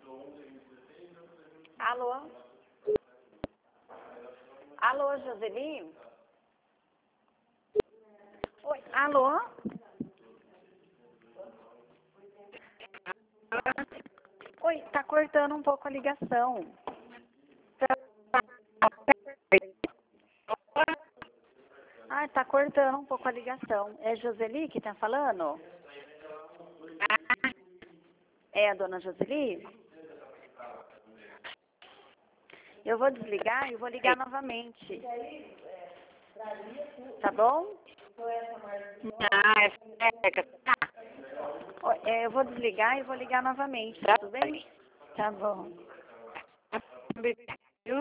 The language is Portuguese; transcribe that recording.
Alô? Alô, Joseli? Oi, alô? Oi, tá cortando um pouco a ligação. Ah, tá cortando um pouco a ligação. É Joseli que tá falando? É a dona Joseli? Eu vou desligar e vou ligar novamente. Tá bom? Eu vou desligar e vou ligar novamente, tudo bem? Tá bom.